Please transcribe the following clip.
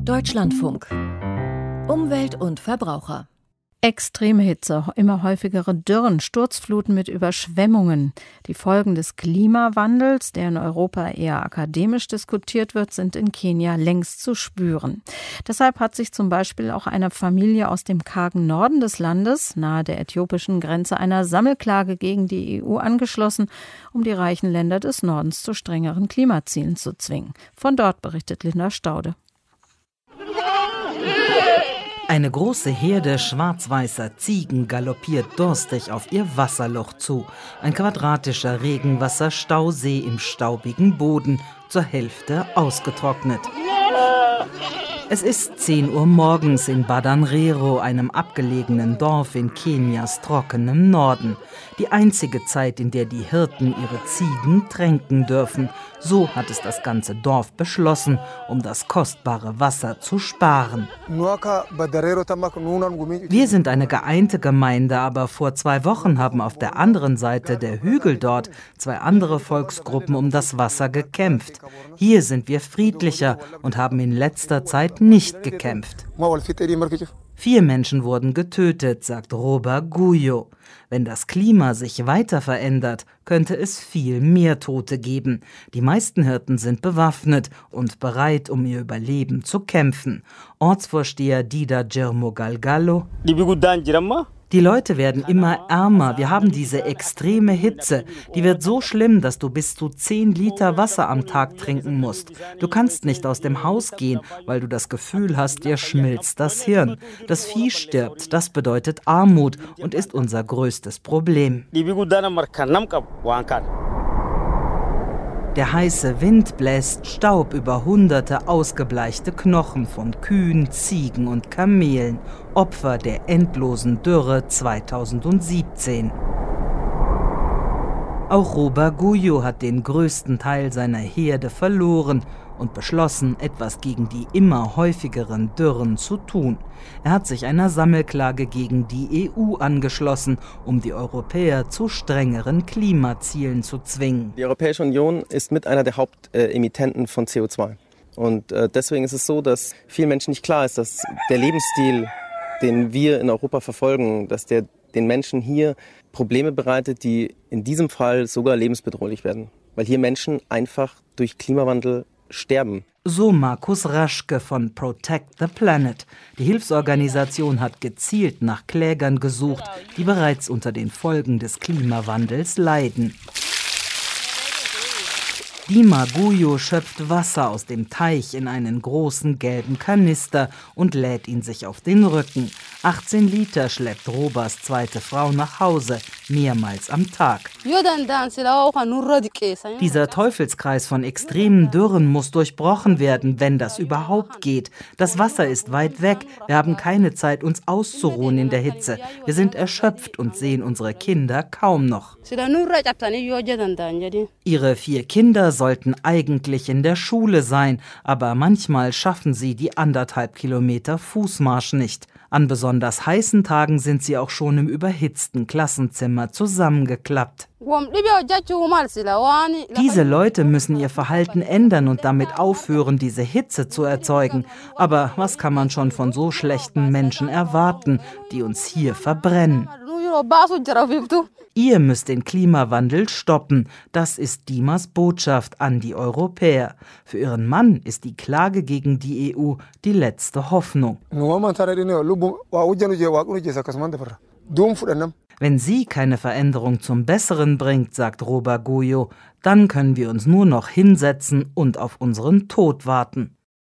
Deutschlandfunk. Umwelt und Verbraucher. Extreme Hitze, immer häufigere Dürren, Sturzfluten mit Überschwemmungen. Die Folgen des Klimawandels, der in Europa eher akademisch diskutiert wird, sind in Kenia längst zu spüren. Deshalb hat sich zum Beispiel auch eine Familie aus dem kargen Norden des Landes, nahe der äthiopischen Grenze, einer Sammelklage gegen die EU angeschlossen, um die reichen Länder des Nordens zu strengeren Klimazielen zu zwingen. Von dort berichtet Linda Staude. Eine große Herde schwarz-weißer Ziegen galoppiert durstig auf ihr Wasserloch zu. Ein quadratischer Regenwasserstausee im staubigen Boden, zur Hälfte ausgetrocknet. Es ist 10 Uhr morgens in Badanrero, einem abgelegenen Dorf in Kenias trockenem Norden. Die einzige Zeit, in der die Hirten ihre Ziegen tränken dürfen. So hat es das ganze Dorf beschlossen, um das kostbare Wasser zu sparen. Wir sind eine geeinte Gemeinde, aber vor 2 Wochen haben auf der anderen Seite der Hügel dort 2 andere Volksgruppen um das Wasser gekämpft. Hier sind wir friedlicher und haben in letzter Zeit nicht gekämpft. 4 Menschen wurden getötet, sagt Roba Guyo. Wenn das Klima sich weiter verändert, könnte es viel mehr Tote geben. Die meisten Hirten sind bewaffnet und bereit, um ihr Überleben zu kämpfen. Ortsvorsteher Dida Germo-Galgallo: Die Leute werden immer ärmer. Wir haben diese extreme Hitze. Die wird so schlimm, dass du bis zu 10 Liter Wasser am Tag trinken musst. Du kannst nicht aus dem Haus gehen, weil du das Gefühl hast, dir schmilzt das Hirn. Das Vieh stirbt. Das bedeutet Armut und ist unser größtes Problem. Der heiße Wind bläst Staub über hunderte ausgebleichte Knochen von Kühen, Ziegen und Kamelen, Opfer der endlosen Dürre 2017. Auch Roba Guyo hat den größten Teil seiner Herde verloren und beschlossen, etwas gegen die immer häufigeren Dürren zu tun. Er hat sich einer Sammelklage gegen die EU angeschlossen, um die Europäer zu strengeren Klimazielen zu zwingen. Die Europäische Union ist mit einer der Hauptemittenten von CO2. Und deswegen ist es so, dass vielen Menschen nicht klar ist, dass der Lebensstil, den wir in Europa verfolgen, dass der den Menschen hier Probleme bereitet, die in diesem Fall sogar lebensbedrohlich werden. Weil hier Menschen einfach durch Klimawandel sterben. So Markus Raschke von Protect the Planet. Die Hilfsorganisation hat gezielt nach Klägern gesucht, die bereits unter den Folgen des Klimawandels leiden. Dima Guyo schöpft Wasser aus dem Teich in einen großen gelben Kanister und lädt ihn sich auf den Rücken. 18 Liter schleppt Robas zweite Frau nach Hause, mehrmals am Tag. Dieser Teufelskreis von extremen Dürren muss durchbrochen werden, wenn das überhaupt geht. Das Wasser ist weit weg, wir haben keine Zeit, uns auszuruhen in der Hitze. Wir sind erschöpft und sehen unsere Kinder kaum noch. Ihre 4 Kinder sollten eigentlich in der Schule sein, aber manchmal schaffen sie die 1,5 Kilometer Fußmarsch nicht. An besonders heißen Tagen sind sie auch schon im überhitzten Klassenzimmer zusammengeklappt. Diese Leute müssen ihr Verhalten ändern und damit aufhören, diese Hitze zu erzeugen. Aber was kann man schon von so schlechten Menschen erwarten, die uns hier verbrennen? Ihr müsst den Klimawandel stoppen. Das ist Dimas Botschaft an die Europäer. Für ihren Mann ist die Klage gegen die EU die letzte Hoffnung. Wenn sie keine Veränderung zum Besseren bringt, sagt Roba Guyo, dann können wir uns nur noch hinsetzen und auf unseren Tod warten.